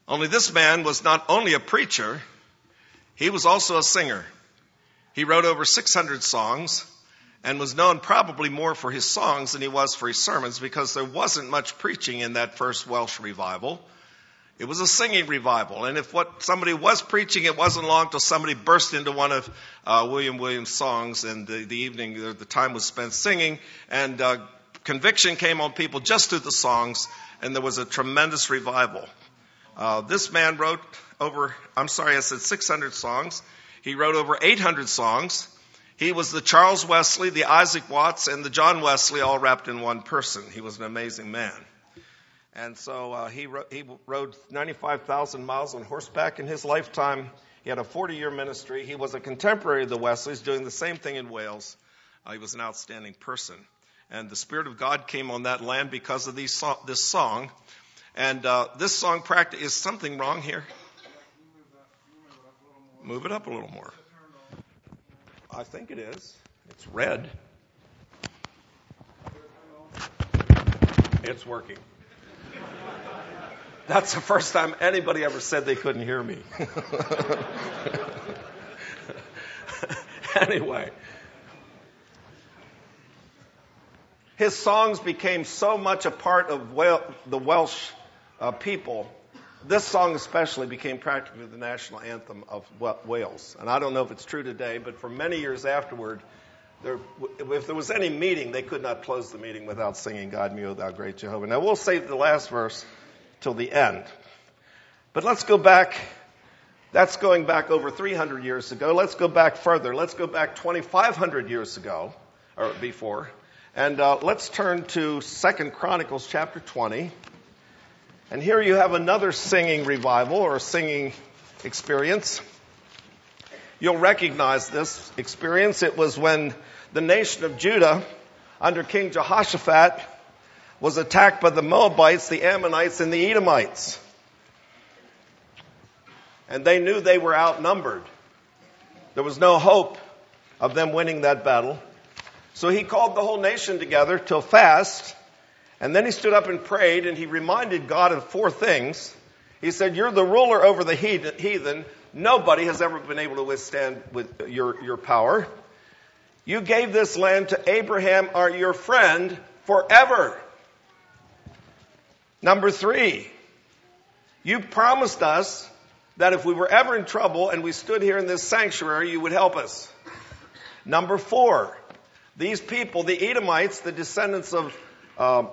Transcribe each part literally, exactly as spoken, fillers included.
Only this man was not only a preacher, he was also a singer. He wrote over six hundred songs and was known probably more for his songs than he was for his sermons, because there wasn't much preaching in that first Welsh revival. It was a singing revival. And if what somebody was preaching, it wasn't long till somebody burst into one of uh, William Williams' songs, and the, the evening, the, the time was spent singing, and uh, conviction came on people just through the songs, and there was a tremendous revival. Uh, this man wrote over, I'm sorry, I said six hundred songs. He wrote over eight hundred songs. He was the Charles Wesley, the Isaac Watts, and the John Wesley all wrapped in one person. He was an amazing man. And so uh, he, wrote, he rode ninety-five thousand miles on horseback in his lifetime. He had a forty-year ministry. He was a contemporary of the Wesleys, doing the same thing in Wales. Uh, he was an outstanding person. And the Spirit of God came on that land because of these so- this song. And uh, this song practice is something wrong here? Move it up a little more. I think it is. It's red. It's working. That's the first time anybody ever said they couldn't hear me. Anyway. His songs became so much a part of Wel- the Welsh uh, people. This song especially became practically the national anthem of Wales. And I don't know if it's true today, but for many years afterward, there, if there was any meeting, they could not close the meeting without singing God Me, O Thou Great Jehovah. Now we'll save the last verse till the end. But let's go back. That's going back over three hundred years ago. Let's go back further. Let's go back twenty-five hundred years ago, or before. And uh, let's turn to Second Chronicles chapter twenty. And here you have another singing revival or singing experience. You'll recognize this experience. It was when the nation of Judah, under King Jehoshaphat, was attacked by the Moabites, the Ammonites, and the Edomites. And they knew they were outnumbered. There was no hope of them winning that battle. So he called the whole nation together to a fast. And then he stood up and prayed, and he reminded God of four things. He said, you're the ruler over the heathen. Nobody has ever been able to withstand with your, your power. You gave this land to Abraham, our your friend, forever. Number three, you promised us that if we were ever in trouble and we stood here in this sanctuary, you would help us. Number four, these people, the Edomites, the descendants of Um,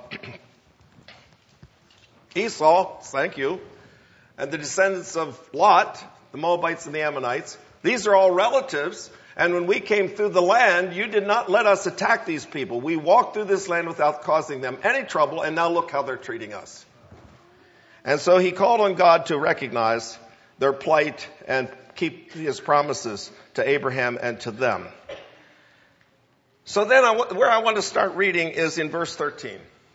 Esau, thank you, and the descendants of Lot, the Moabites and the Ammonites, these are all relatives, and when we came through the land, you did not let us attack these people. We walked through this land without causing them any trouble, and now look how they're treating us. And so he called on God to recognize their plight and keep his promises to Abraham and to them. So then I, where I want to start reading is in verse thirteen.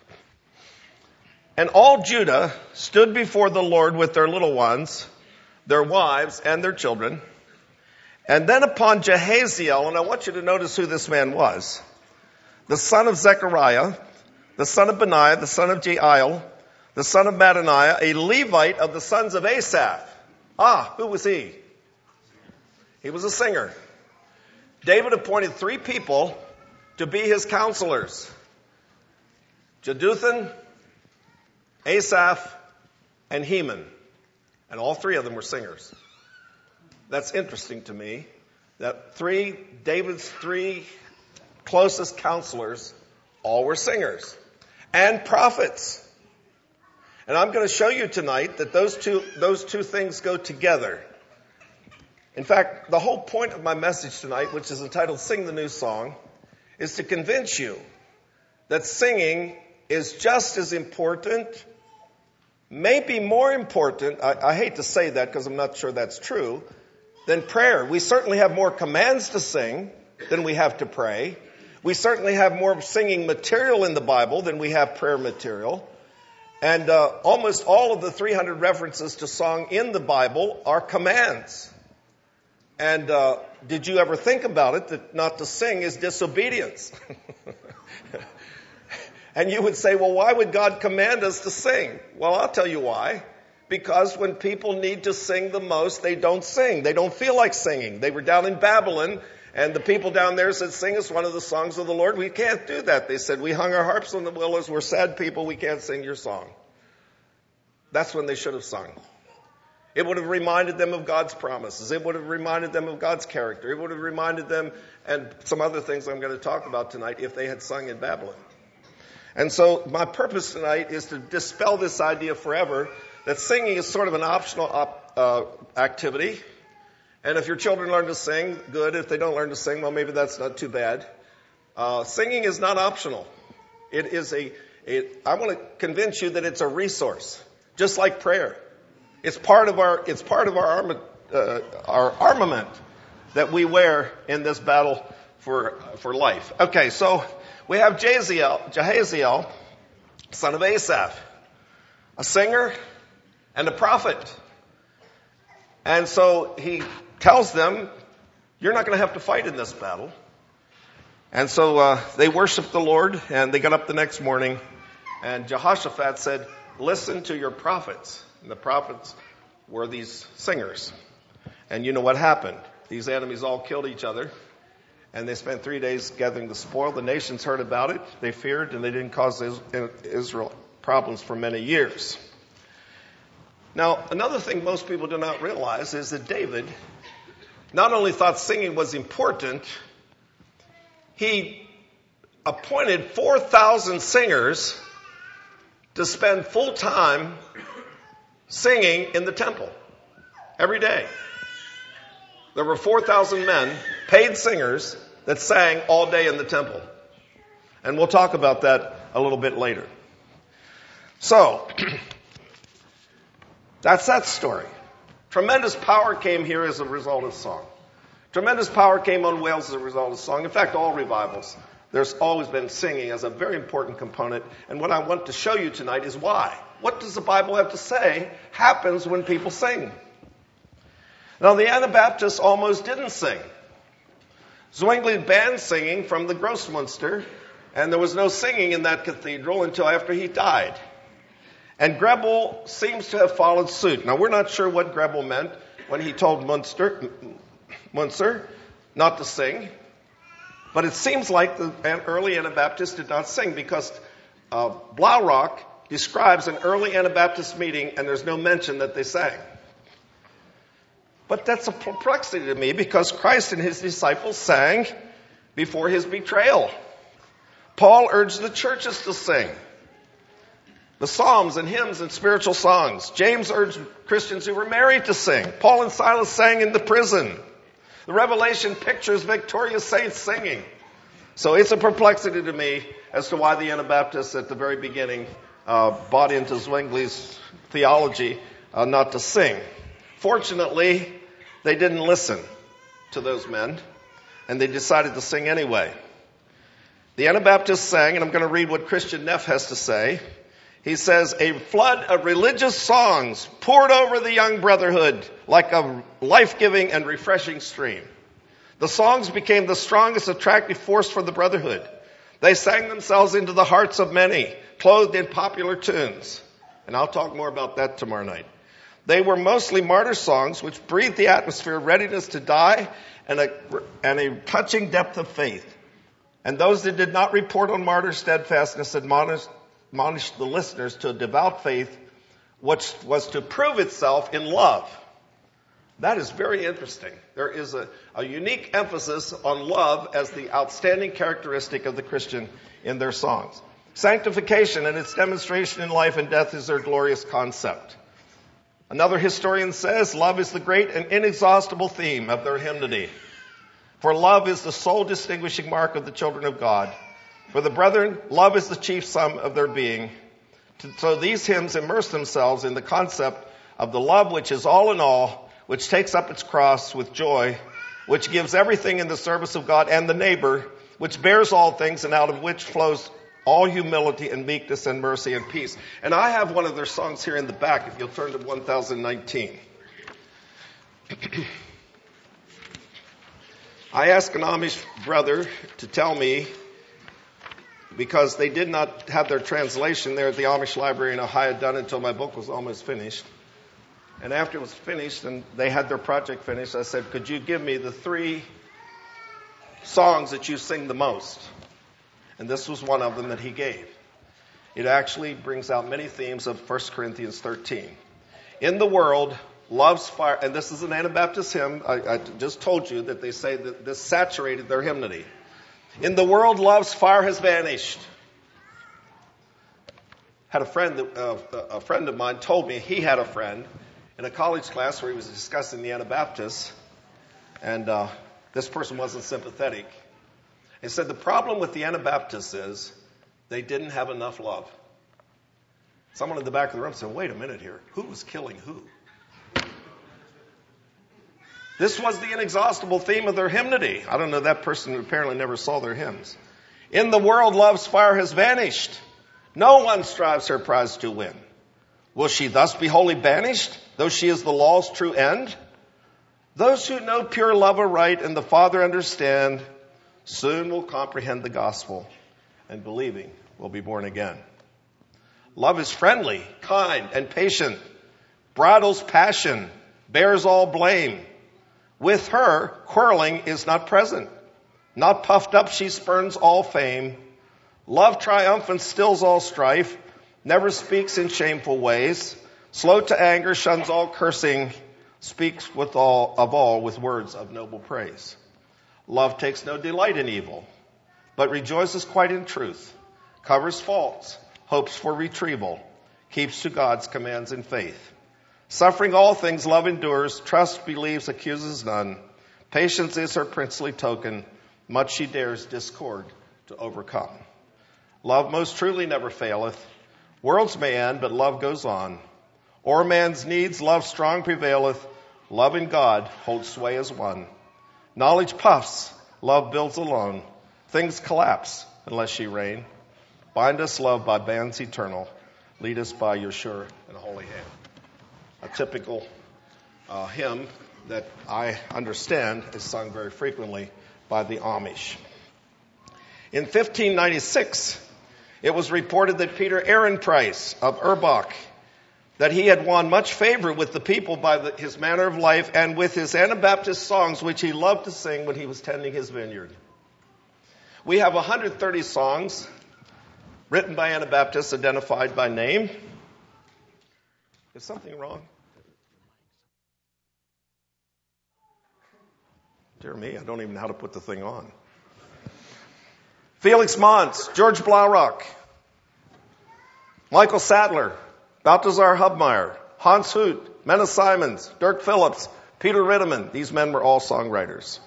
And all Judah stood before the Lord with their little ones, their wives, and their children. And then upon Jehaziel, and I want you to notice who this man was, the son of Zechariah, the son of Benaiah, the son of Jeiel, the son of Mattaniah, a Levite of the sons of Asaph. Ah, who was he? He was a singer. David appointed three people to be his counselors. Jeduthun, Asaph, and Heman. And all three of them were singers. That's interesting to me, that three, David's three closest counselors, all were singers. And prophets. And I'm going to show you tonight that those two, those two things go together. In fact, the whole point of my message tonight, which is entitled Sing the New Song, is to convince you that singing is just as important, maybe more important, I, I hate to say that because I'm not sure that's true, than prayer. We certainly have more commands to sing than we have to pray. We certainly have more singing material in the Bible than we have prayer material. And uh, almost all of the three hundred references to song in the Bible are commands. And uh, did you ever think about it, that not to sing is disobedience? And you would say, well, why would God command us to sing? Well, I'll tell you why. Because when people need to sing the most, they don't sing. They don't feel like singing. They were down in Babylon, and the people down there said, sing us one of the songs of the Lord. We can't do that. They said, we hung our harps on the willows. We're sad people. We can't sing your song. That's when they should have sung. It would have reminded them of God's promises. It would have reminded them of God's character. It would have reminded them, and some other things I'm going to talk about tonight, if they had sung in Babylon. And so my purpose tonight is to dispel this idea forever that singing is sort of an optional op, uh, activity. And if your children learn to sing, good. If they don't learn to sing, well, maybe that's not too bad. Uh, singing is not optional. It is a, it, I want to convince you that it's a resource, just like prayer. It's part of our, it's part of our, arma, uh, our armament that we wear in this battle for, for life. Okay, so we have Jahaziel, Jahaziel, son of Asaph, a singer and a prophet. And so he tells them, you're not going to have to fight in this battle. And so uh, they worshiped the Lord, and they got up the next morning, and Jehoshaphat said, listen to your prophets. And the prophets were these singers. And you know what happened? These enemies all killed each other, and they spent three days gathering the spoil. The nations heard about it. They feared, and they didn't cause Israel problems for many years. Now, another thing most people do not realize is that David not only thought singing was important, he appointed four thousand singers to spend full time singing in the temple every day. There were four thousand men, paid singers, that sang all day in the temple. And we'll talk about that a little bit later. So, that's that story. Tremendous power came here as a result of song. Tremendous power came on Wales as a result of song. In fact, all revivals, there's always been singing as a very important component. And what I want to show you tonight is why. What does the Bible have to say happens when people sing? Now, the Anabaptists almost didn't sing. Zwingli banned singing from the Grossmünster, and there was no singing in that cathedral until after he died. And Grebel seems to have followed suit. Now, we're not sure what Grebel meant when he told Munster, Munzer not to sing, but it seems like the early Anabaptists did not sing, because uh, Blaurock describes an early Anabaptist meeting, and there's no mention that they sang. But that's a perplexity to me, because Christ and his disciples sang before his betrayal. Paul urged the churches to sing the psalms and hymns and spiritual songs. James urged Christians who were married to sing. Paul and Silas sang in the prison. The Revelation pictures victorious saints singing. So it's a perplexity to me as to why the Anabaptists at the very beginning uh, bought into Zwingli's theology uh, not to sing. Fortunately, they didn't listen to those men, and they decided to sing anyway. The Anabaptists sang, and I'm going to read what Christian Neff has to say. He says, a flood of religious songs poured over the young brotherhood like a life-giving and refreshing stream. The songs became the strongest attractive force for the brotherhood. They sang themselves into the hearts of many, clothed in popular tunes. And I'll talk more about that tomorrow night. They were mostly martyr songs which breathed the atmosphere of readiness to die and a, and a touching depth of faith. And those that did not report on martyr steadfastness admonished, admonished the listeners to a devout faith, which was to prove itself in love. That is very interesting. There is a, a unique emphasis on love as the outstanding characteristic of the Christian in their songs. Sanctification and its demonstration in life and death is their glorious concept. Another historian says, love is the great and inexhaustible theme of their hymnody. For love is the sole distinguishing mark of the children of God. For the brethren, love is the chief sum of their being. So these hymns immerse themselves in the concept of the love which is all in all, which takes up its cross with joy, which gives everything in the service of God and the neighbor, which bears all things, and out of which flows all humility and meekness and mercy and peace. And I have one of their songs here in the back, if you'll turn to one thousand nineteen. I asked an Amish brother to tell me, because they did not have their translation there at the Amish library in Ohio done until my book was almost finished. And after it was finished and they had their project finished, I said, could you give me the three songs that you sing the most? And this was one of them that he gave. It actually brings out many themes of First Corinthians thirteen. In the world, love's fire, and this is an Anabaptist hymn. I, I just told you that they say that this saturated their hymnody. In the world, love's fire has vanished. Had a friend, that, uh, a friend of mine told me he had a friend in a college class where he was discussing the Anabaptists, and uh, this person wasn't sympathetic. He said the problem with the Anabaptists is they didn't have enough love. Someone in the back of the room said, wait a minute here, who was killing who? This was the inexhaustible theme of their hymnody. I don't know, that person apparently never saw their hymns. In the world, love's fire has vanished. No one strives her prize to win. Will she thus be wholly banished, though she is the law's true end? Those who know pure love aright and the Father understand, soon will comprehend the gospel, and believing will be born again. Love is friendly, kind, and patient, bridles passion, bears all blame. With her, quarreling is not present. Not puffed up, she spurns all fame. Love triumphant stills all strife, never speaks in shameful ways. Slow to anger, shuns all cursing, speaks with all of all with words of noble praise. Love takes no delight in evil, but rejoices quite in truth, covers faults, hopes for retrieval, keeps to God's commands in faith. Suffering all things, love endures, trust believes, accuses none. Patience is her princely token, much she dares discord to overcome. Love most truly never faileth. Worlds may end, but love goes on. O'er man's needs, love strong prevaileth. Love in God holds sway as one. Knowledge puffs, love builds alone. Things collapse unless ye reign. Bind us, love, by bands eternal. Lead us by your sure and holy hand. A typical uh, hymn that I understand is sung very frequently by the Amish. In fifteen ninety-six, it was reported that Peter Ehrenpreis of Erbach, that he had won much favor with the people by the, his manner of life and with his Anabaptist songs, which he loved to sing when he was tending his vineyard. We have one hundred thirty songs written by Anabaptists identified by name. Is something wrong? Dear me, I don't even know how to put the thing on. Felix Mons, George Blaurock, Michael Sadler, Balthazar Hubmaier, Hans Hoot, Menna Simons, Dirk Phillips, Peter Ritteman. These men were all songwriters.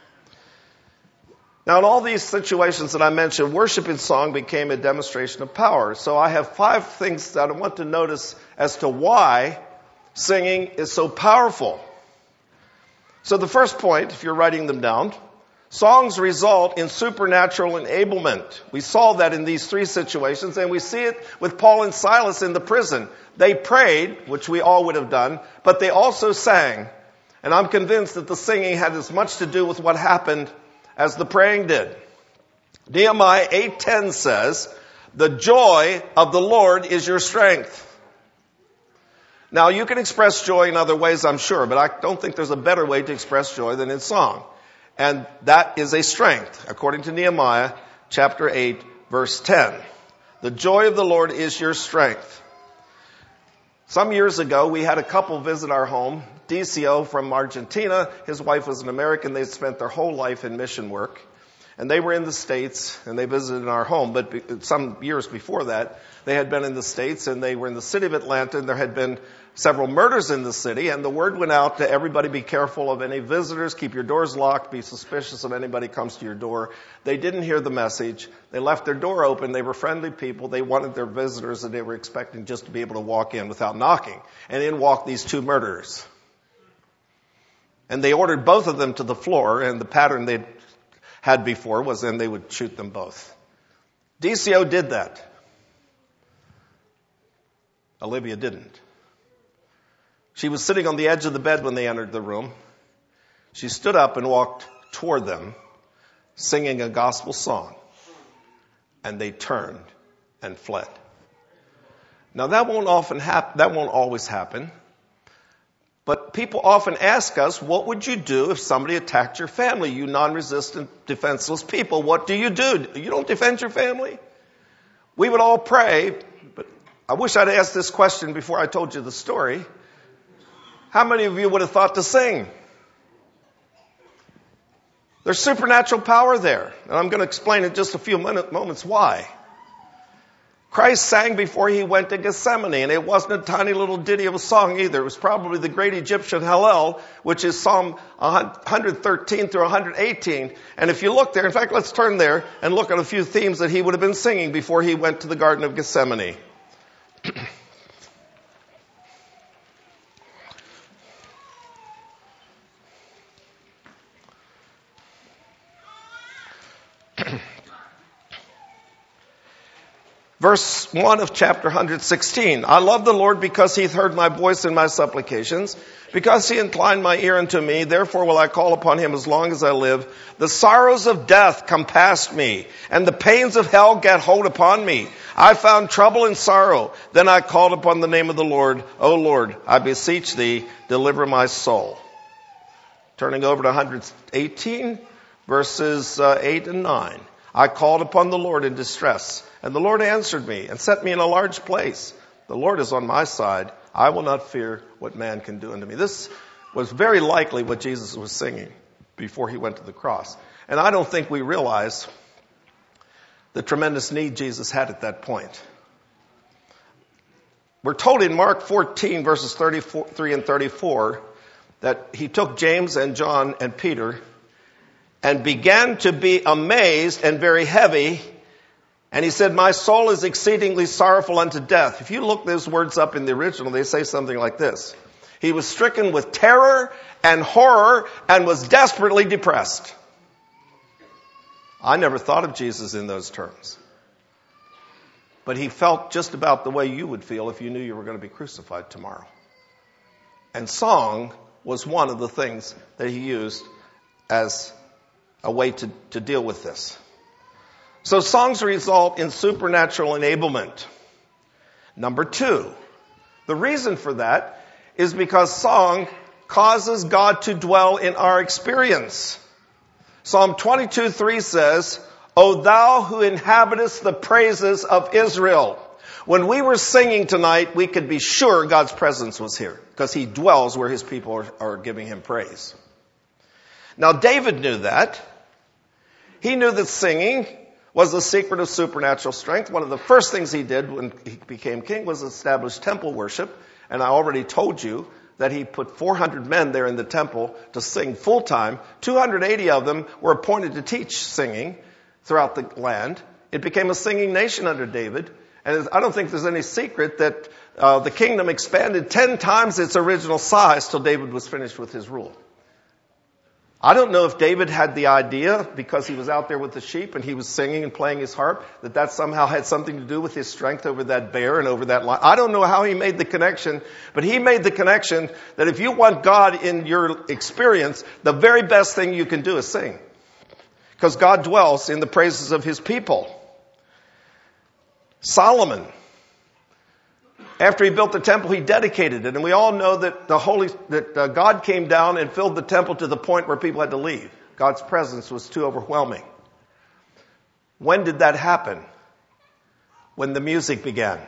Now, in all these situations that I mentioned, worship in song became a demonstration of power. So I have five things that I want to notice as to why singing is so powerful. So the first point, if you're writing them down, songs result in supernatural enablement. We saw that in these three situations, and we see it with Paul and Silas in the prison. They prayed, which we all would have done, but they also sang. And I'm convinced that the singing had as much to do with what happened as the praying did. Nehemiah eight ten says, "The joy of the Lord is your strength." Now, you can express joy in other ways, I'm sure, but I don't think there's a better way to express joy than in song. And that is a strength, according to Nehemiah chapter eight, verse ten. The joy of the Lord is your strength. Some years ago, we had a couple visit our home. Decio from Argentina, his wife was an American. They spent their whole life in mission work. And they were in the States, and they visited our home. But some years before that, they had been in the States, and they were in the city of Atlanta, and there had been several murders in the city. And the word went out to everybody, be careful of any visitors, keep your doors locked, be suspicious of anybody comes to your door. They didn't hear the message. They left their door open. They were friendly people. They wanted their visitors, and they were expecting just to be able to walk in without knocking. And in walked these two murderers. And they ordered both of them to the floor, and the pattern they'd had before was then they would shoot them both. Decio did that. Olivia didn't. She was sitting on the edge of the bed when they entered the room. She stood up and walked toward them, singing a gospel song. And they turned and fled. Now that won't often happen. That won't always happen. But people often ask us, what would you do if somebody attacked your family? You non-resistant, defenseless people, what do you do? You don't defend your family? We would all pray, but I wish I'd asked this question before I told you the story. How many of you would have thought to sing? There's supernatural power there, and I'm going to explain in just a few minute, moments why. Christ sang before he went to Gethsemane, and it wasn't a tiny little ditty of a song either. It was probably the great Egyptian Hallel, which is Psalm one thirteen through one eighteen. And if you look there, in fact, let's turn there and look at a few themes that he would have been singing before he went to the Garden of Gethsemane. Verse one of chapter one sixteen. I love the Lord because he heard my voice and my supplications, because he inclined my ear unto me. Therefore will I call upon him as long as I live. The sorrows of death compassed me, and the pains of hell gat hold upon me. I found trouble and sorrow. Then I called upon the name of the Lord. O Lord, I beseech thee, deliver my soul. Turning over to one eighteen, verses uh, eight and nine. I called upon the Lord in distress, and the Lord answered me and set me in a large place. The Lord is on my side. I will not fear what man can do unto me. This was very likely what Jesus was singing before he went to the cross. And I don't think we realize the tremendous need Jesus had at that point. We're told in Mark fourteen, verses thirty-three and thirty-four, that he took James and John and Peter and began to be amazed and very heavy. And he said, my soul is exceedingly sorrowful unto death. If you look those words up in the original, they say something like this. He was stricken with terror and horror and was desperately depressed. I never thought of Jesus in those terms. But he felt just about the way you would feel if you knew you were going to be crucified tomorrow. And song was one of the things that he used as a way to, to deal with this. So songs result in supernatural enablement. Number two, the reason for that is because song causes God to dwell in our experience. Psalm twenty-two three says, O thou who inhabitest the praises of Israel. When we were singing tonight, we could be sure God's presence was here because he dwells where his people are, are giving him praise. Now David knew that. He knew that singing was the secret of supernatural strength. One of the first things he did when he became king was establish temple worship. And I already told you that he put four hundred men there in the temple to sing full time. two hundred eighty of them were appointed to teach singing throughout the land. It became a singing nation under David. And I don't think there's any secret that uh, the kingdom expanded ten times its original size till David was finished with his rule. I don't know if David had the idea, because he was out there with the sheep and he was singing and playing his harp, that that somehow had something to do with his strength over that bear and over that lion. I don't know how he made the connection, but he made the connection that if you want God in your experience, the very best thing you can do is sing. Because God dwells in the praises of his people. Solomon, after he built the temple, he dedicated it. And we all know that the Holy, that uh, God came down and filled the temple to the point where people had to leave. God's presence was too overwhelming. When did that happen? When the music began.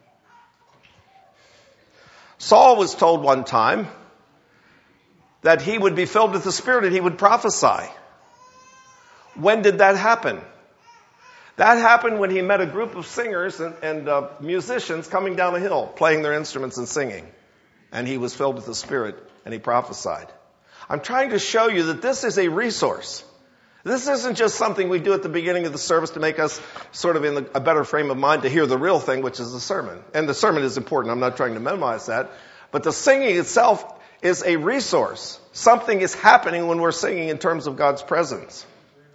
Saul was told one time that he would be filled with the Spirit and he would prophesy. When did that happen? That happened when he met a group of singers and, and uh, musicians coming down a hill, playing their instruments and singing. And he was filled with the Spirit and he prophesied. I'm trying to show you that this is a resource. This isn't just something we do at the beginning of the service to make us sort of in a better frame of mind to hear the real thing, which is the sermon. And the sermon is important. I'm not trying to minimize that. But the singing itself is a resource. Something is happening when we're singing in terms of God's presence.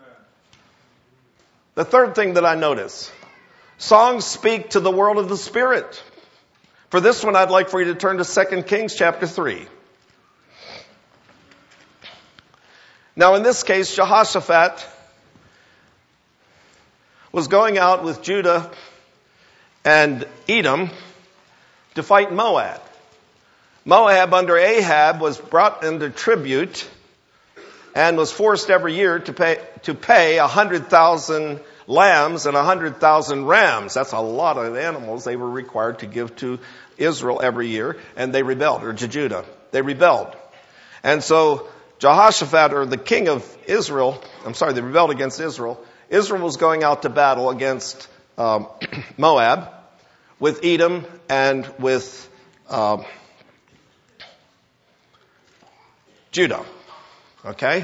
The third thing that I notice, songs speak to the world of the Spirit. For this one, I'd like for you to turn to Second Kings chapter three. Now, in this case, Jehoshaphat was going out with Judah and Edom to fight Moab. Moab under Ahab was brought into tribute and was forced every year to pay to pay a hundred thousand lambs and a hundred thousand rams. That's a lot of animals they were required to give to Israel every year, and they rebelled, or to Judah. They rebelled. And so Jehoshaphat, or the king of Israel, I'm sorry, they rebelled against Israel. Israel was going out to battle against um, Moab with Edom and with um, Judah. Okay?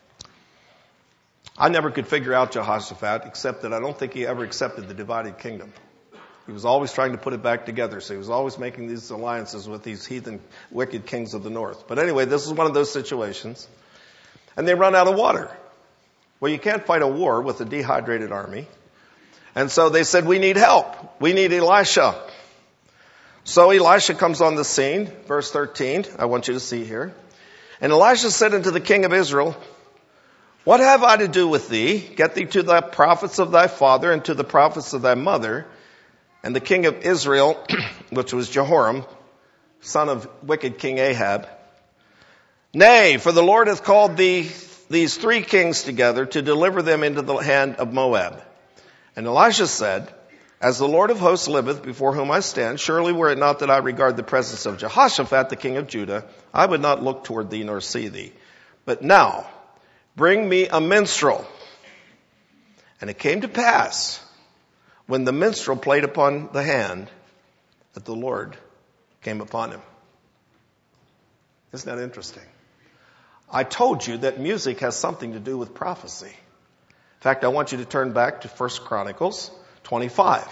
I never could figure out Jehoshaphat, except that I don't think he ever accepted the divided kingdom. He was always trying to put it back together, so he was always making these alliances with these heathen, wicked kings of the north. But anyway, this is one of those situations. And they run out of water. Well, you can't fight a war with a dehydrated army. And so they said, we need help. We need Elisha. So Elisha comes on the scene, verse thirteen, I want you to see here. And Elisha said unto the king of Israel, what have I to do with thee? Get thee to the prophets of thy father and to the prophets of thy mother. And the king of Israel, which was Jehoram, son of wicked King Ahab, nay, for the Lord hath called thee these three kings together to deliver them into the hand of Moab. And Elisha said, as the Lord of hosts liveth, before whom I stand, surely were it not that I regard the presence of Jehoshaphat, the king of Judah, I would not look toward thee nor see thee. But now, bring me a minstrel. And it came to pass, when the minstrel played upon the hand, that the Lord came upon him. Isn't that interesting? I told you that music has something to do with prophecy. In fact, I want you to turn back to First Chronicles twenty-five.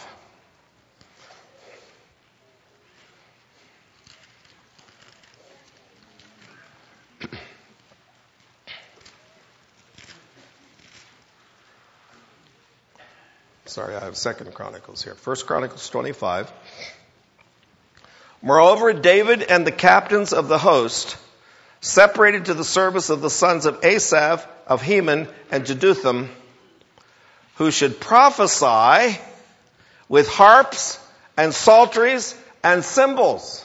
Sorry, I have Second Chronicles here. First Chronicles twenty-five. Moreover, David and the captains of the host separated to the service of the sons of Asaph, of Heman, and Jeduthun, who should prophesy with harps and psalteries and cymbals.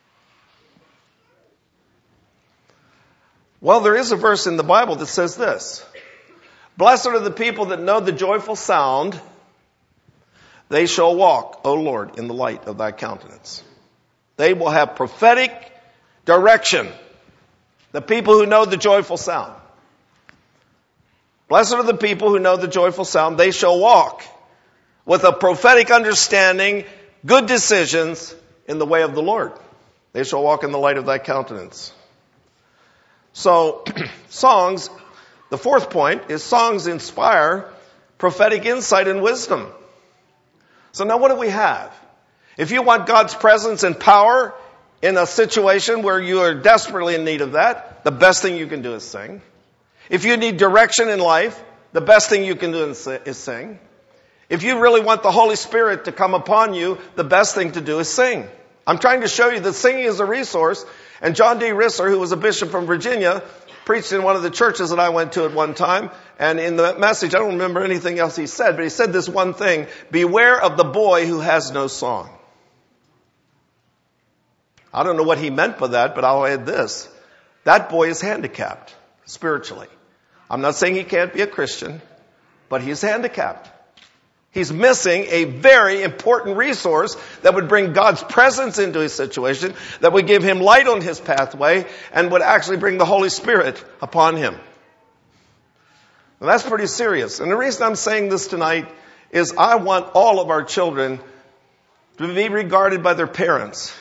Well, there is a verse in the Bible that says this. Blessed are the people that know the joyful sound. They shall walk, O Lord, in the light of thy countenance. They will have prophetic direction. The people who know the joyful sound. Blessed are the people who know the joyful sound. They shall walk with a prophetic understanding, good decisions in the way of the Lord. They shall walk in the light of thy countenance. So, songs, the fourth point is songs inspire prophetic insight and wisdom. So now what do we have? If you want God's presence and power in a situation where you are desperately in need of that, the best thing you can do is sing. If you need direction in life, the best thing you can do is sing. If you really want the Holy Spirit to come upon you, the best thing to do is sing. I'm trying to show you that singing is a resource. And John D. Risler, who was a bishop from Virginia, preached in one of the churches that I went to at one time. And in the message, I don't remember anything else he said, but he said this one thing: beware of the boy who has no song. I don't know what he meant by that, but I'll add this. That boy is handicapped spiritually. I'm not saying he can't be a Christian, but he's handicapped. He's missing a very important resource that would bring God's presence into his situation, that would give him light on his pathway, and would actually bring the Holy Spirit upon him. Now, that's pretty serious. And the reason I'm saying this tonight is I want all of our children to be regarded by their parents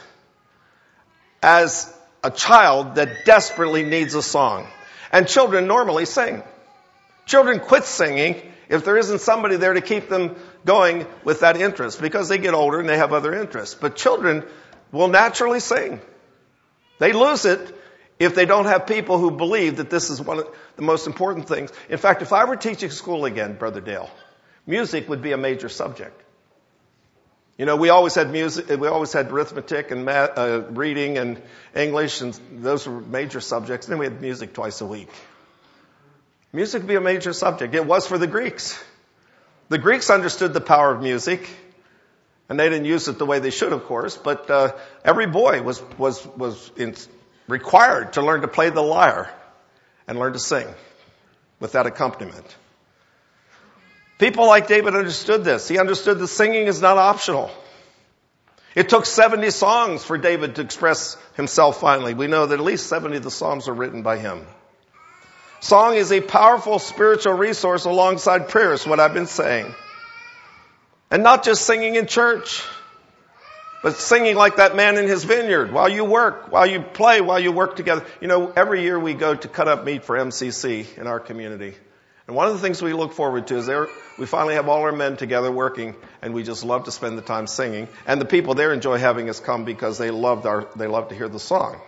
as a child that desperately needs a song. And children normally sing. Children quit singing if there isn't somebody there to keep them going with that interest, because they get older and they have other interests. But children will naturally sing. They lose it if they don't have people who believe that this is one of the most important things. In fact, if I were teaching school again, Brother Dale, music would be a major subject. You know, we always had music, we always had arithmetic and math, uh, reading and English, and those were major subjects. And then we had music twice a week. Music would be a major subject. It was for the Greeks. The Greeks understood the power of music. And they didn't use it the way they should, of course, but uh, every boy was was was in, required to learn to play the lyre and learn to sing with that accompaniment. People like David understood this. He understood that singing is not optional. It took seventy songs for David to express himself finally. We know that at least seventy of the Psalms are written by him. Song is a powerful spiritual resource alongside prayer, is what I've been saying. And not just singing in church, but singing like that man in his vineyard while you work, while you play, while you work together. You know, every year we go to cut up meat for M C C in our community. And one of the things we look forward to is there, we finally have all our men together working, and we just love to spend the time singing. And the people there enjoy having us come because they loved our, they love to hear the song.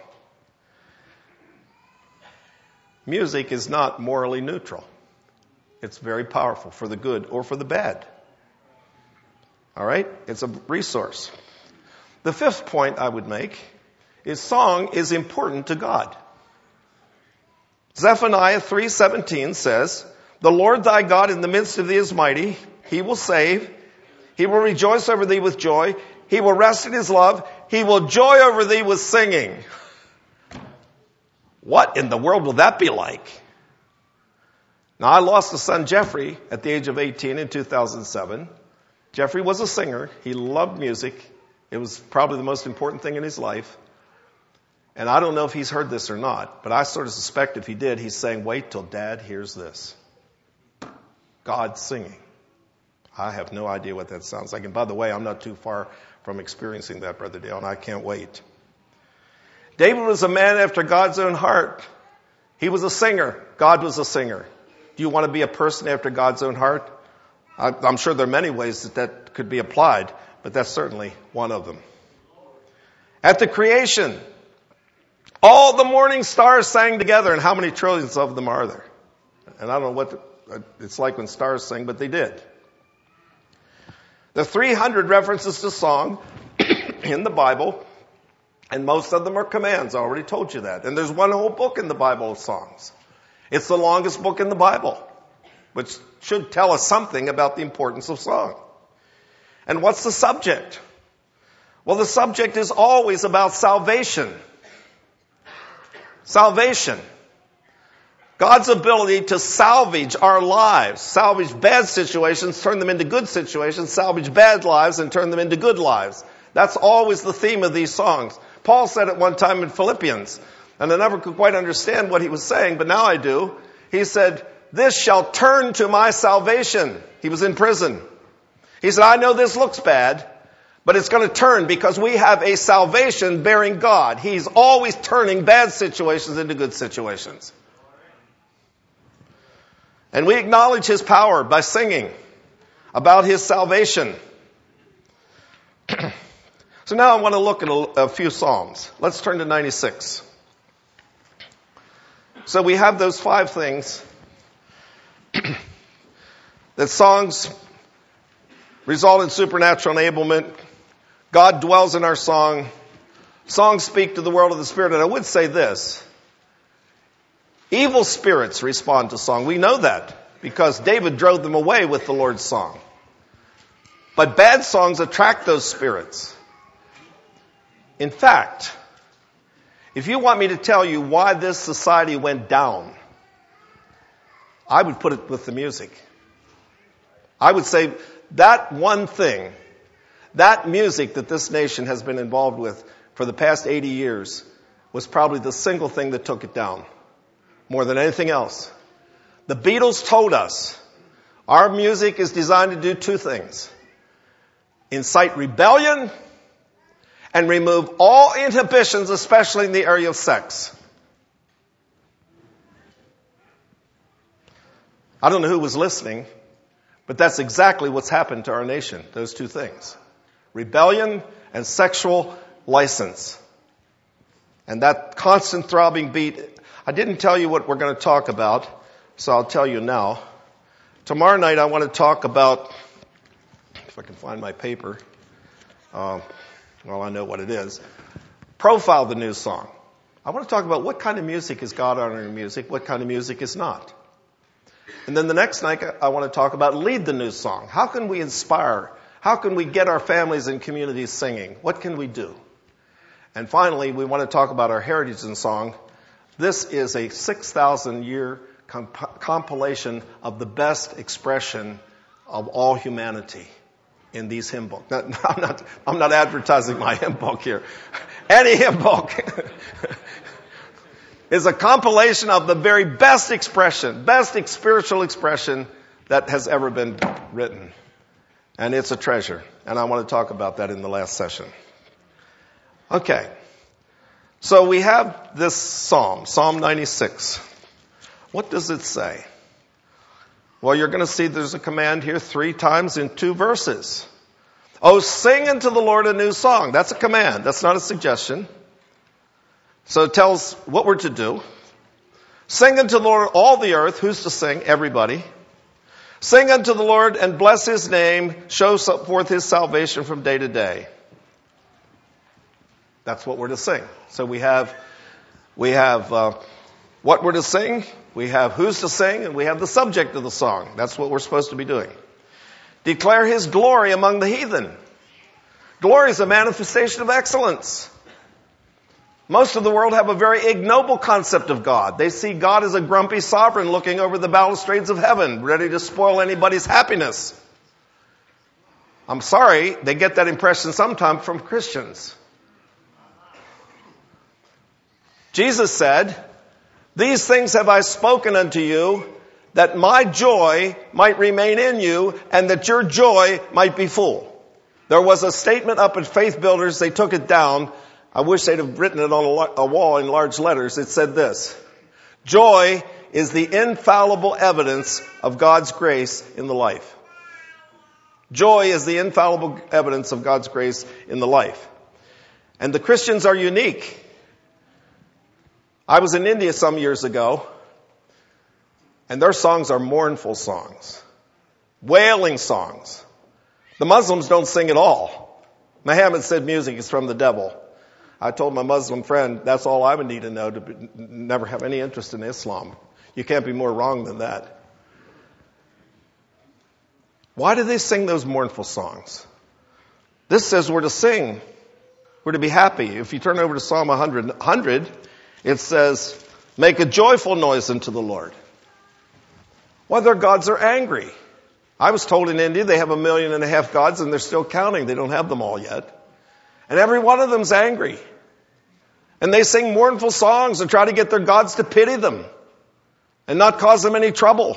Music is not morally neutral. It's very powerful for the good or for the bad. All right? It's a resource. The fifth point I would make is song is important to God. Zephaniah three seventeen says, "The Lord thy God in the midst of thee is mighty. He will save. He will rejoice over thee with joy. He will rest in his love. He will joy over thee with singing." What in the world will that be like? Now, I lost a son, Jeffrey, at the age of eighteen in two thousand seven. Jeffrey was a singer. He loved music. It was probably the most important thing in his life. And I don't know if he's heard this or not, but I sort of suspect if he did, he's saying, wait till Dad hears this. God singing. I have no idea what that sounds like. And by the way, I'm not too far from experiencing that, Brother Dale, and I can't wait. David was a man after God's own heart. He was a singer. God was a singer. Do you want to be a person after God's own heart? I'm sure there are many ways that that could be applied, but that's certainly one of them. At the creation, all the morning stars sang together, and how many trillions of them are there? And I don't know what it's like when stars sing, but they did. The three hundred references to song in the Bible, and most of them are commands. I already told you that. And there's one whole book in the Bible of songs. It's the longest book in the Bible, which should tell us something about the importance of song. And what's the subject? Well, the subject is always about salvation. Salvation. God's ability to salvage our lives. Salvage bad situations, turn them into good situations. Salvage bad lives and turn them into good lives. That's always the theme of these songs. Paul said it one time in Philippians, and I never could quite understand what he was saying, but now I do. He said, "This shall turn to my salvation." He was in prison. He said, "I know this looks bad, but it's going to turn because we have a salvation bearing God. He's always turning bad situations into good situations." And we acknowledge his power by singing about his salvation. So now I want to look at a, a few Psalms. Let's turn to ninety-six. So we have those five things that songs result in supernatural enablement. God dwells in our song. Songs speak to the world of the Spirit. And I would say this. Evil spirits respond to song. We know that because David drove them away with the Lord's song. But bad songs attract those spirits. In fact, if you want me to tell you why this society went down, I would put it with the music. I would say that one thing, that music that this nation has been involved with for the past eighty years was probably the single thing that took it down more than anything else. The Beatles told us our music is designed to do two things: incite rebellion and remove all inhibitions, especially in the area of sex. I don't know who was listening, but that's exactly what's happened to our nation, those two things. Rebellion and sexual license. And that constant throbbing beat. I didn't tell you what we're going to talk about, so I'll tell you now. Tomorrow night I want to talk about, if I can find my paper, uh, well, I know what it is. Profile the new song. I want to talk about what kind of music is God-honoring music, what kind of music is not. And then the next night I want to talk about lead the new song. How can we inspire How can we get our families and communities singing? What can we do? And finally, we want to talk about our heritage in song. This is a six thousand year comp- compilation of the best expression of all humanity in these hymn books. Now, I'm not, I'm not advertising my hymn book here. Any hymn book is a compilation of the very best expression, best spiritual expression that has ever been written. And it's a treasure. And I want to talk about that in the last session. Okay. So we have this psalm, Psalm ninety-six. What does it say? Well, you're going to see there's a command here three times in two verses. Oh, sing unto the Lord a new song. That's a command. That's not a suggestion. So it tells what we're to do. Sing unto the Lord all the earth. Who's to sing? Everybody. Sing unto the Lord and bless his name. Show forth his salvation from day to day. That's what we're to sing. So we have, we have uh, what we're to sing. We have who's to sing, and we have the subject of the song. That's what we're supposed to be doing. Declare his glory among the heathen. Glory is a manifestation of excellence. Most of the world have a very ignoble concept of God. They see God as a grumpy sovereign looking over the balustrades of heaven, ready to spoil anybody's happiness. I'm sorry, they get that impression sometimes from Christians. Jesus said, these things have I spoken unto you, that my joy might remain in you, and that your joy might be full. There was a statement up at Faith Builders, they took it down. I wish they'd have written it on a wall in large letters. It said this: joy is the infallible evidence of God's grace in the life. Joy is the infallible evidence of God's grace in the life. And the Christians are unique. I was in India some years ago, and their songs are mournful songs, wailing songs. The Muslims don't sing at all. Muhammad said music is from the devil. I told my Muslim friend, that's all I would need to know to be, never have any interest in Islam. You can't be more wrong than that. Why do they sing those mournful songs? This says we're to sing. We're to be happy. If you turn over to Psalm one hundred, one hundred, it says, make a joyful noise unto the Lord. Well, their gods are angry. I was told in India they have a million and a half gods and they're still counting. They don't have them all yet. And every one of them's angry. And they sing mournful songs and try to get their gods to pity them and not cause them any trouble.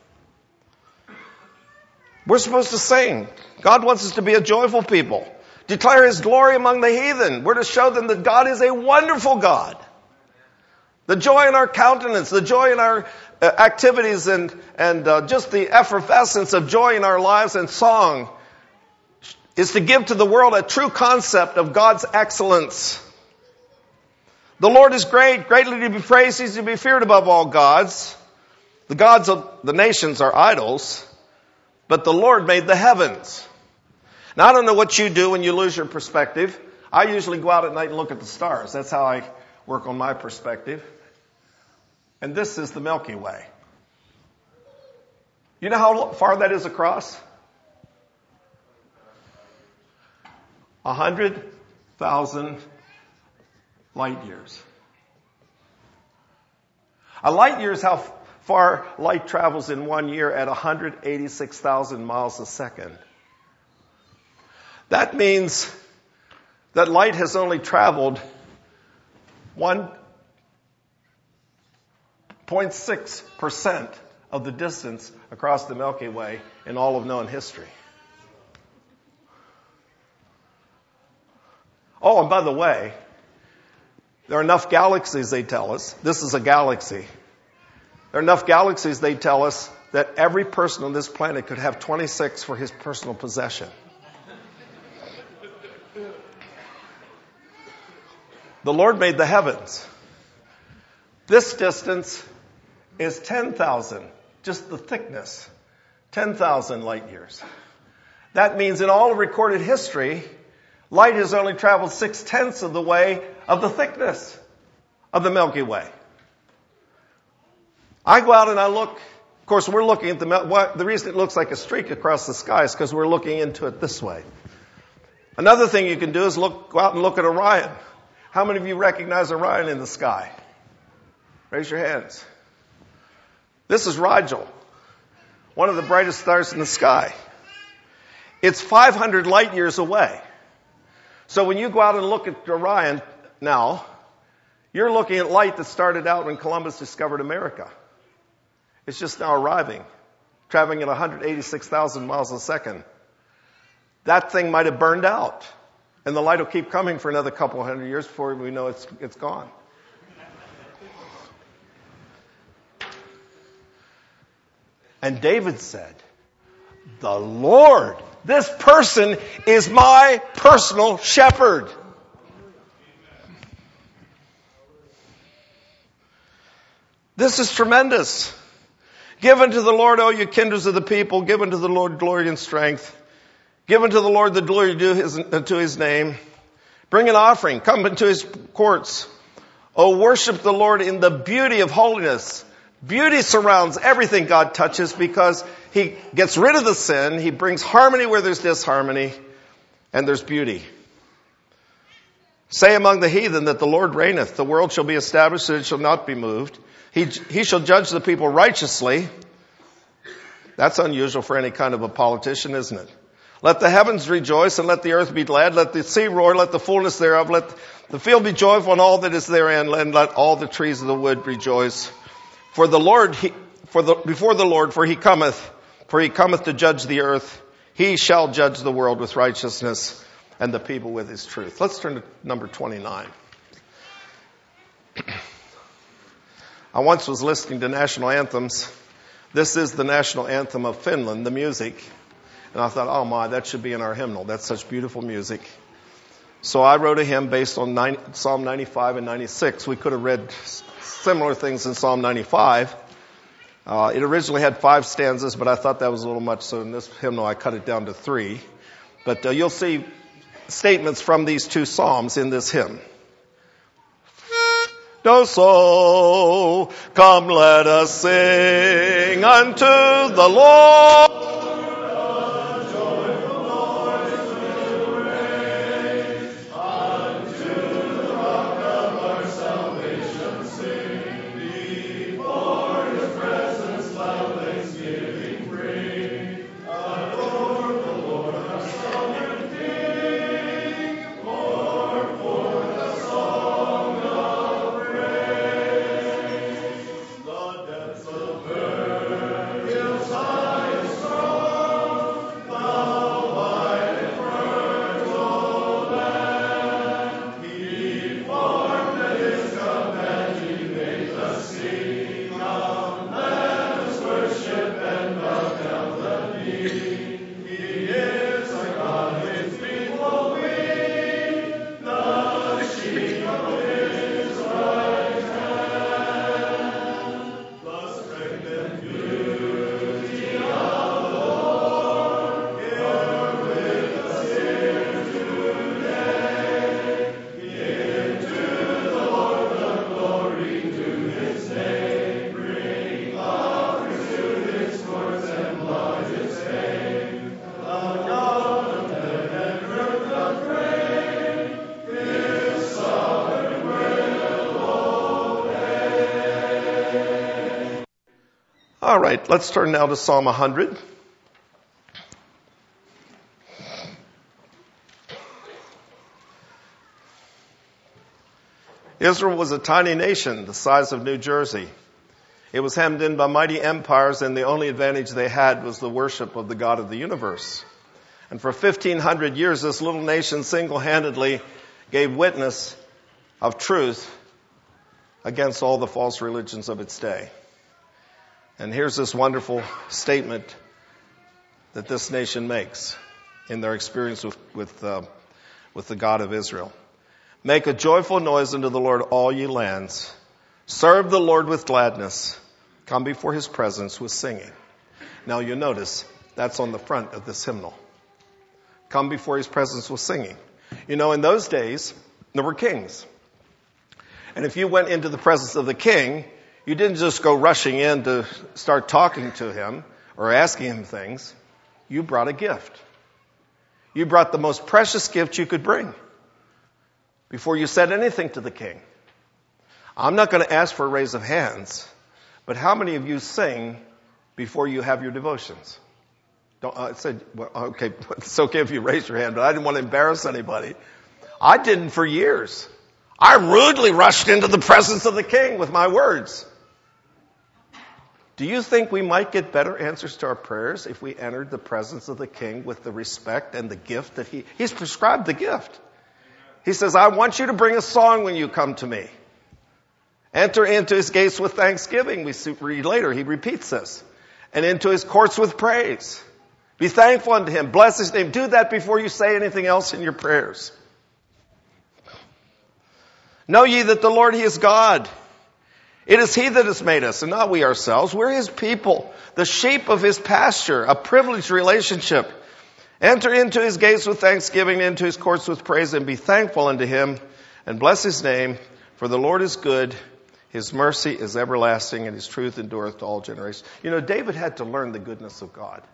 We're supposed to sing. God wants us to be a joyful people. Declare his glory among the heathen. We're to show them that God is a wonderful God. The joy in our countenance, the joy in our uh, activities, and, and uh, just the effervescence of joy in our lives and song is to give to the world a true concept of God's excellence. The Lord is great, greatly to be praised. He's to be feared above all gods. The gods of the nations are idols, but the Lord made the heavens. Now, I don't know what you do when you lose your perspective. I usually go out at night and look at the stars. That's how I work on my perspective. And this is the Milky Way. You know how far that is across? A hundred thousand light years. A light year is how far light travels in one year at one hundred eighty-six thousand miles a second. That means that light has only traveled one point six percent of the distance across the Milky Way in all of known history. Oh, and by the way, there are enough galaxies, they tell us. This is a galaxy. There are enough galaxies, they tell us, that every person on this planet could have twenty-six for his personal possession. The Lord made the heavens. This distance is ten thousand, just the thickness, ten thousand light years. That means in all of recorded history, light has only traveled six-tenths of the way of the thickness of the Milky Way. I go out and I look Of course, we're looking at the, what, the reason it looks like a streak across the sky is because we're looking into it this way. Another thing you can do is look, go out and look at Orion. How many of you recognize Orion in the sky? Raise your hands. This is Rigel, one of the brightest stars in the sky. It's five hundred light years away. So when you go out and look at Orion now, you're looking at light that started out when Columbus discovered America. It's just now arriving, traveling at one hundred eighty-six thousand miles a second. That thing might have burned out, and the light will keep coming for another couple of hundred years before we know it's, it's gone. And David said, the Lord, this person is my personal shepherd. This is tremendous. Give unto the Lord, O you kindreds of the people. Give unto the Lord glory and strength. Give unto the Lord the glory due his, to his name. Bring an offering. Come into his courts. O worship the Lord in the beauty of holiness. Beauty surrounds everything God touches because he gets rid of the sin. He brings harmony where there's disharmony. And there's beauty. Say among the heathen that the Lord reigneth. The world shall be established and it shall not be moved. He, he shall judge the people righteously. That's unusual for any kind of a politician, isn't it? Let the heavens rejoice and let the earth be glad. Let the sea roar, let the fullness thereof. Let the field be joyful and all that is therein. And let all the trees of the wood rejoice. For the Lord, he, for the, before the Lord, for he cometh, for he cometh to judge the earth. He shall judge the world with righteousness and the people with his truth. Let's turn to number twenty-nine. I once was listening to national anthems. This is the national anthem of Finland, the music. And I thought, oh my, that should be in our hymnal. That's such beautiful music. So I wrote a hymn based on nine, Psalm ninety-five and ninety-six. We could have read similar things in Psalm ninety-five. Uh, it originally had five stanzas, but I thought that was a little much. So in this hymnal, I cut it down to three. But uh, you'll see statements from these two psalms in this hymn. No, so come, let us sing unto the Lord. All right, let's turn now to Psalm one hundred. Israel was a tiny nation the size of New Jersey. It was hemmed in by mighty empires, and the only advantage they had was the worship of the God of the universe. And for fifteen hundred years, this little nation single-handedly gave witness of truth against all the false religions of its day. And here's this wonderful statement that this nation makes in their experience with with, uh, with the God of Israel. Make a joyful noise unto the Lord, all ye lands. Serve the Lord with gladness. Come before his presence with singing. Now you notice that's on the front of this hymnal. Come before his presence with singing. You know, in those days, there were kings. And if you went into the presence of the king, You didn't just go rushing in to start talking to him or asking him things. You brought a gift. You brought the most precious gift you could bring before you said anything to the king. I'm not going to ask for a raise of hands, but how many of you sing before you have your devotions? Don't, I said, well, okay, it's okay if you raise your hand, but I didn't want to embarrass anybody. I didn't for years. I rudely rushed into the presence of the king with my words. Do you think we might get better answers to our prayers if we entered the presence of the king with the respect and the gift that he, he's prescribed the gift? He says, I want you to bring a song when you come to me. Enter into his gates with thanksgiving. We read later, he repeats this. And into his courts with praise. Be thankful unto him. Bless his name. Do that before you say anything else in your prayers. Know ye that the Lord, he is God. It is he that has made us, and not we ourselves. We're his people, the sheep of his pasture, a privileged relationship. Enter into his gates with thanksgiving, into his courts with praise, and be thankful unto him, and bless his name. For the Lord is good, his mercy is everlasting, and his truth endureth to all generations. You know, David had to learn the goodness of God.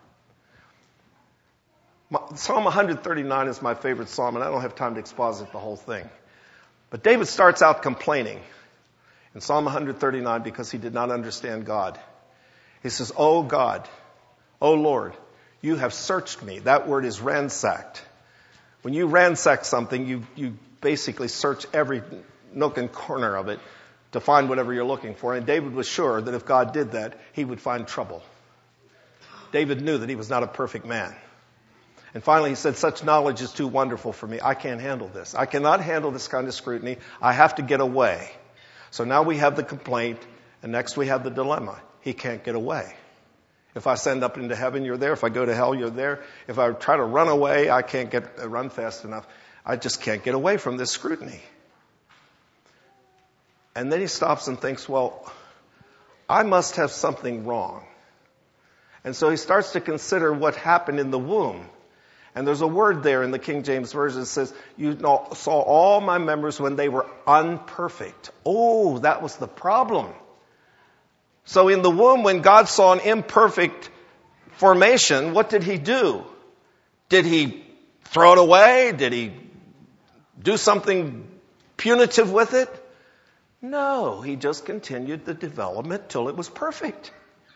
Psalm one thirty-nine is my favorite psalm, and I don't have time to exposit the whole thing. But David starts out complaining in Psalm one thirty-nine because he did not understand God. He says, "Oh God, oh Lord, you have searched me." That word is ransacked. When you ransack something, you, you basically search every nook and corner of it to find whatever you're looking for. And David was sure that if God did that, he would find trouble. David knew that he was not a perfect man. And finally he said, such knowledge is too wonderful for me. I can't handle this. I cannot handle this kind of scrutiny. I have to get away. So now we have the complaint, and next we have the dilemma. He can't get away. If I send up into heaven, you're there. If I go to hell, you're there. If I try to run away, I can't get uh, run fast enough. I just can't get away from this scrutiny. And then he stops and thinks, well, I must have something wrong. And so he starts to consider what happened in the womb. And there's a word there in the King James Version that says, you saw all my members when they were unperfect. Oh, that was the problem. So in the womb, when God saw an imperfect formation, what did he do? Did he throw it away? Did he do something punitive with it? No, he just continued the development till it was perfect.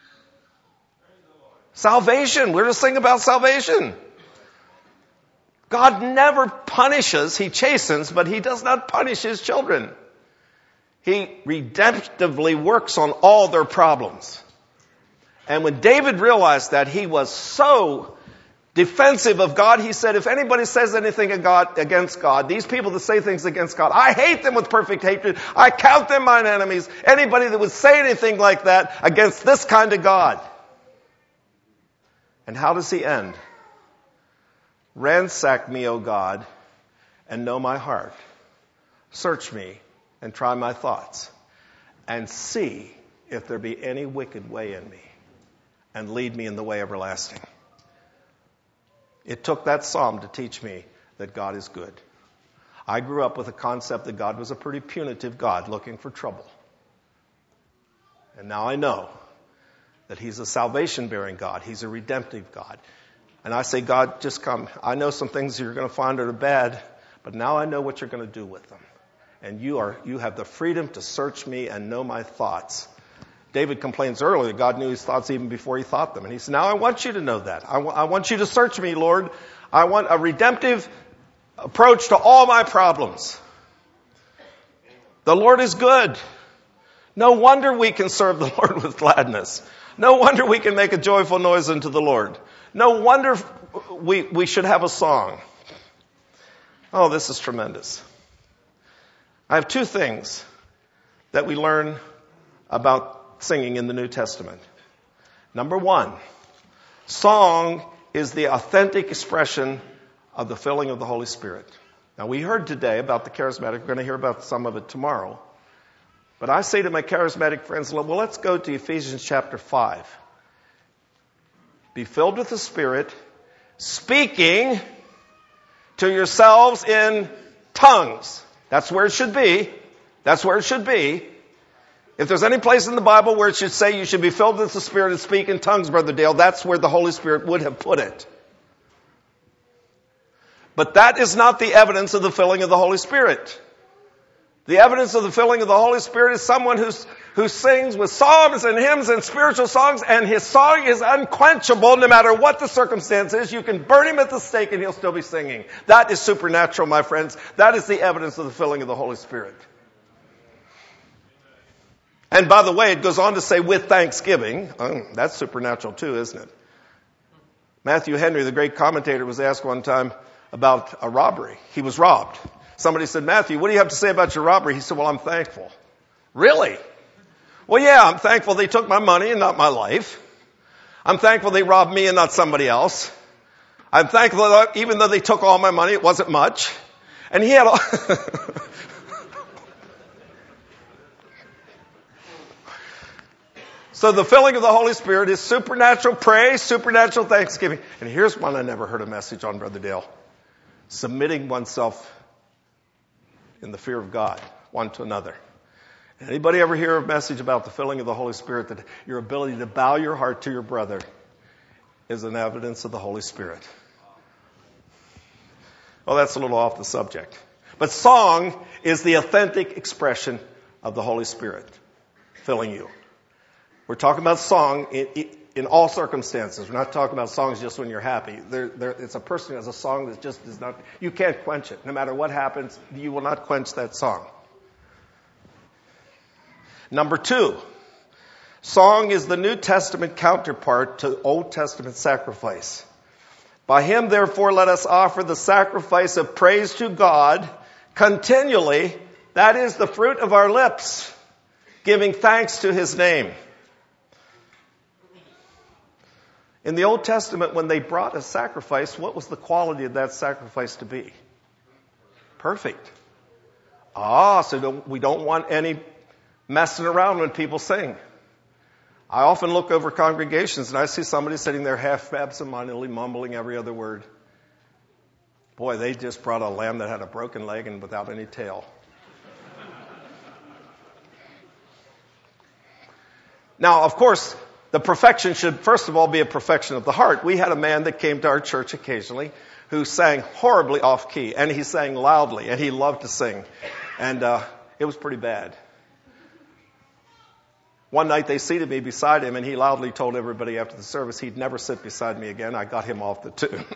Salvation. We're to sing about salvation. God never punishes, he chastens, but he does not punish his children. He redemptively works on all their problems. And when David realized that, he was so defensive of God, he said, if anybody says anything against God, these people that say things against God, I hate them with perfect hatred. I count them mine enemies. Anybody that would say anything like that against this kind of God. And how does he end? Ransack me, O God, and know my heart. Search me and try my thoughts, and see if there be any wicked way in me, and lead me in the way everlasting. It took that psalm to teach me that God is good. I grew up with a concept that God was a pretty punitive God looking for trouble. And now I know that he's a salvation-bearing God. He's a redemptive God. And I say, God, just come. I know some things you're going to find that are bad, but now I know what you're going to do with them. And you are, you have the freedom to search me and know my thoughts. David complains earlier, God knew his thoughts even before he thought them. And he said, now I want you to know that. I, w- I want you to search me, Lord. I want a redemptive approach to all my problems. The Lord is good. No wonder we can serve the Lord with gladness. No wonder we can make a joyful noise unto the Lord. No wonder we, we should have a song. Oh, this is tremendous. I have two things that we learn about singing in the New Testament. Number one, song is the authentic expression of the filling of the Holy Spirit. Now, we heard today about the charismatic. We're going to hear about some of it tomorrow. But I say to my charismatic friends, well, let's go to Ephesians chapter five. Be filled with the Spirit, speaking to yourselves in tongues. That's where it should be. That's where it should be. If there's any place in the Bible where it should say you should be filled with the Spirit and speak in tongues, Brother Dale, that's where the Holy Spirit would have put it. But that is not the evidence of the filling of the Holy Spirit. The evidence of the filling of the Holy Spirit is someone who's, who sings with psalms and hymns and spiritual songs, and his song is unquenchable no matter what the circumstance is. You can burn him at the stake and he'll still be singing. That is supernatural, my friends. That is the evidence of the filling of the Holy Spirit. And by the way, it goes on to say with thanksgiving. Oh, that's supernatural too, isn't it? Matthew Henry, the great commentator, was asked one time about a robbery. He was robbed. Somebody said, Matthew, what do you have to say about your robbery? He said, well, I'm thankful. Really? Well, yeah, I'm thankful they took my money and not my life. I'm thankful they robbed me and not somebody else. I'm thankful that even though they took all my money, it wasn't much. And he had all... So the filling of the Holy Spirit is supernatural praise, supernatural thanksgiving. And here's one I never heard a message on, Brother Dale. Submitting oneself in the fear of God, one to another. Anybody ever hear a message about the filling of the Holy Spirit, that your ability to bow your heart to your brother is an evidence of the Holy Spirit? Well, that's a little off the subject. But song is the authentic expression of the Holy Spirit filling you. We're talking about song in, in all circumstances. We're not talking about songs just when you're happy. There, there, it's a person who has a song that just is not, you can't quench it. No matter what happens, you will not quench that song. Number two, song is the New Testament counterpart to Old Testament sacrifice. By him, therefore, let us offer the sacrifice of praise to God continually. That is the fruit of our lips, giving thanks to his name. In the Old Testament, when they brought a sacrifice, what was the quality of that sacrifice to be? Perfect. Ah, so don't, we don't want any messing around when people sing. I often look over congregations and I see somebody sitting there half absentmindedly mumbling every other word. Boy, they just brought a lamb that had a broken leg and without any tail. Now, of course, the perfection should, first of all, be a perfection of the heart. We had a man that came to our church occasionally who sang horribly off key, and he sang loudly, and he loved to sing. And uh, it was pretty bad. One night they seated me beside him, and he loudly told everybody after the service he'd never sit beside me again. I got him off the tune.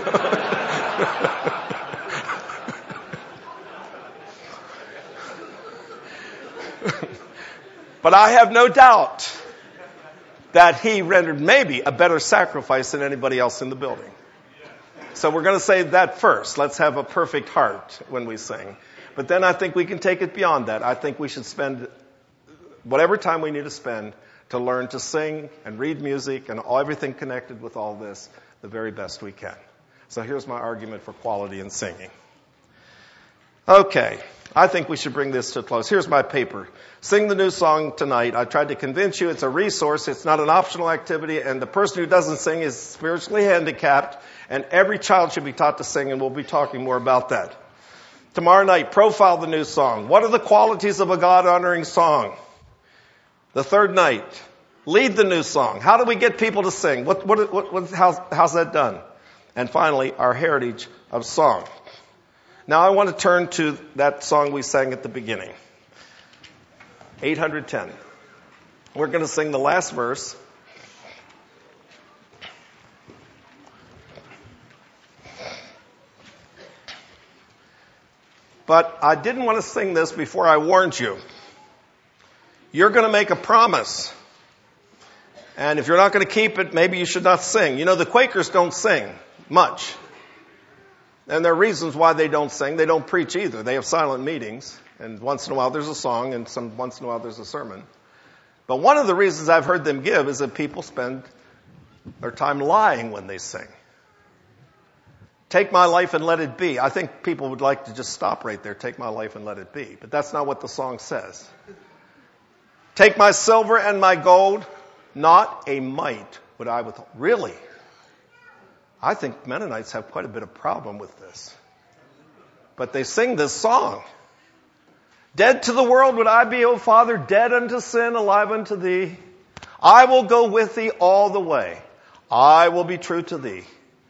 But I have no doubt that he rendered maybe a better sacrifice than anybody else in the building. So we're going to say that first. Let's have a perfect heart when we sing. But then I think we can take it beyond that. I think we should spend whatever time we need to spend to learn to sing and read music and all, everything connected with all this the very best we can. So here's my argument for quality in singing. Okay, I think we should bring this to a close. Here's my paper. Sing the new song tonight. I tried to convince you it's a resource. It's not an optional activity. And the person who doesn't sing is spiritually handicapped. And every child should be taught to sing. And we'll be talking more about that. Tomorrow night, profile the new song. What are the qualities of a God-honoring song? The third night, lead the new song. How do we get people to sing? What, what, what, what, how's, how's that done? And finally, our heritage of song. Now I want to turn to that song we sang at the beginning. eight hundred ten. We're going to sing the last verse. But I didn't want to sing this before I warned you. You're going to make a promise. And if you're not going to keep it, maybe you should not sing. You know, the Quakers don't sing much. And there are reasons why they don't sing. They don't preach either. They have silent meetings. And once in a while there's a song, and some once in a while there's a sermon. But one of the reasons I've heard them give is that people spend their time lying when they sing. Take my life and let it be. I think people would like to just stop right there. Take my life and let it be. But that's not what the song says. Take my silver and my gold, not a mite would I withhold. Really? I think Mennonites have quite a bit of problem with this. But they sing this song. Dead to the world would I be, O Father, dead unto sin, alive unto thee. I will go with thee all the way. I will be true to thee.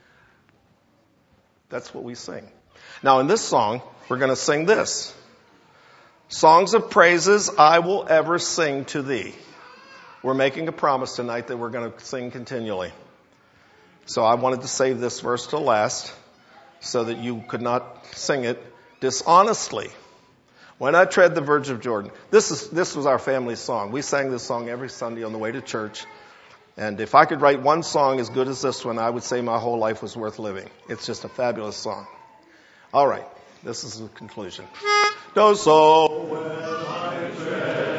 That's what we sing. Now in this song, we're going to sing this. Songs of praises I will ever sing to thee. We're making a promise tonight that we're going to sing continually. So I wanted to save this verse till last so that you could not sing it dishonestly. When I tread the verge of Jordan. This is this was our family song. We sang this song every Sunday on the way to church. And if I could write one song as good as this one, I would say my whole life was worth living. It's just a fabulous song. All right. This is the conclusion. No, so when I tread